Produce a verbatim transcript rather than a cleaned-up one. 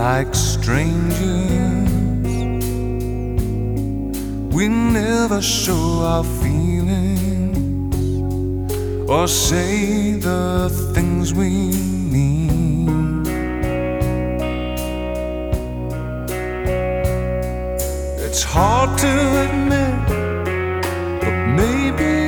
like strangers. We never show our feelings or say the things we mean. It's hard to admit, but maybe